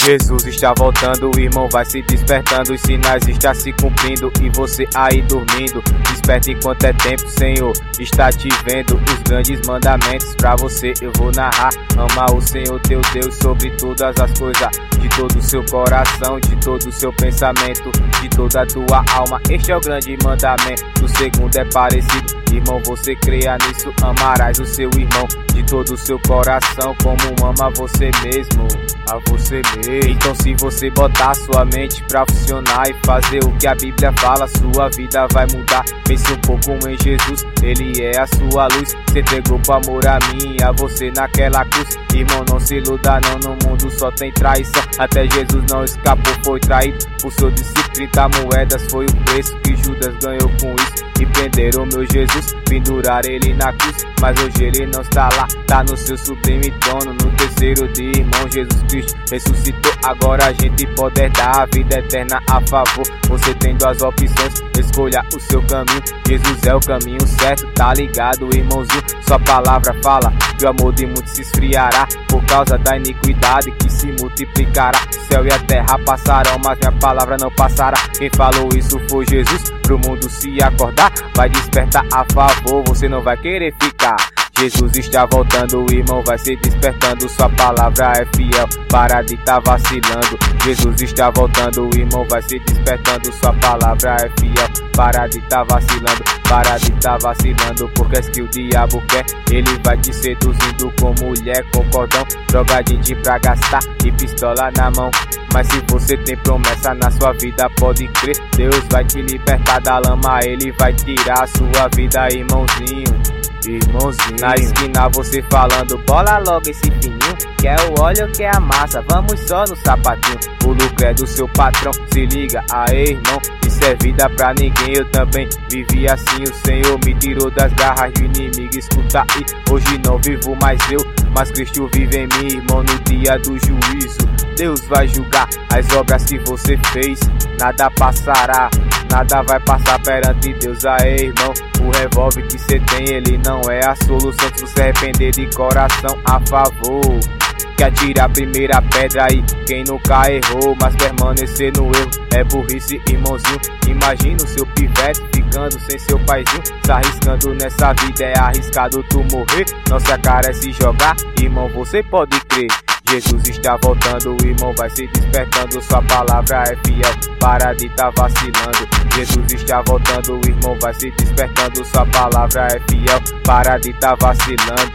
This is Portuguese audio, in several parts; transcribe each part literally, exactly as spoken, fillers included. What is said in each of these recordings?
Jesus está voltando, o irmão vai se despertando, os sinais estão se cumprindo e você aí dormindo. Desperta enquanto é tempo, Senhor está te vendo. Os grandes mandamentos pra você eu vou narrar. Ama o Senhor teu Deus sobre todas as coisas, de todo o seu coração, de todo o seu pensamento, de toda a tua alma. Este é o grande mandamento, o segundo é parecido. Irmão, você creia nisso, amarás o seu irmão de todo o seu coração, como ama você mesmo, a você mesmo. Então se você botar sua mente pra funcionar e fazer o que a Bíblia fala, sua vida vai mudar. Pense um pouco em Jesus, Ele é a sua luz. Se entregou por amor a mim e a você naquela cruz. Irmão, não se iluda não, no mundo só tem traição. Até Jesus não escapou, foi traído por seu discípulo. Trinta moedas foi o preço que Judas ganhou com isso. E prenderam meu Jesus, penduraram ele na cruz. Mas hoje ele não está lá, tá no seu sublime trono. No terceiro dia, irmão, Jesus Cristo ressuscitou. Agora a gente pode herdar a vida eterna a favor. Você tem duas opções, escolha o seu caminho. Jesus é o caminho certo, tá ligado, irmãozinho? Sua palavra fala que o amor de muitos se esfriará por causa da iniquidade que se multiplicará. Céu e a terra passarão, mas minha palavra não passará. Quem falou isso foi Jesus. Pro mundo se acordar, vai despertar a favor, você não vai querer ficar. Jesus está voltando, o irmão vai se despertando, sua palavra é fiel, para de tá vacilando. Jesus está voltando, o irmão vai se despertando, sua palavra é fiel, para de tá vacilando, para de tá vacilando, porque é que o diabo quer, ele vai te seduzindo com mulher, com cordão, drogadinho pra gastar e pistola na mão. Mas se você tem promessa na sua vida, pode crer, Deus vai te libertar da lama, Ele vai tirar a sua vida, irmãozinho. Irmãozinho, na esquina você falando, bola logo esse fininho, quer o óleo, quer a massa, vamos só no sapatinho. O lucro é do seu patrão, se liga aí, irmão, isso é vida pra ninguém. Eu também vivi assim, o Senhor me tirou das garras do inimigo. Escuta aí, hoje não vivo mais eu, mas Cristo vive em mim, irmão. No dia do juízo, Deus vai julgar as obras que você fez, nada passará, nada vai passar perante Deus. Aí, irmão, o revólver que cê tem, ele não é a solução. Se você arrepender de coração, a favor, que atire a primeira pedra aí, quem nunca errou, mas permanecer no erro é burrice, irmãozinho. Imagina o seu pivete ficando sem seu paizinho, se arriscando nessa vida, é arriscado tu morrer. Nossa cara é se jogar, irmão, você pode crer. Jesus está voltando, o irmão vai se despertando, sua palavra é fiel, para de tá vacilando. Jesus está voltando, o irmão vai se despertando, sua palavra é fiel, para de tá vacilando,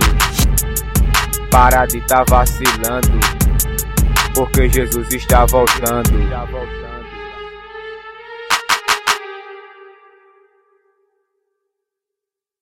para de tá vacilando, porque Jesus está voltando.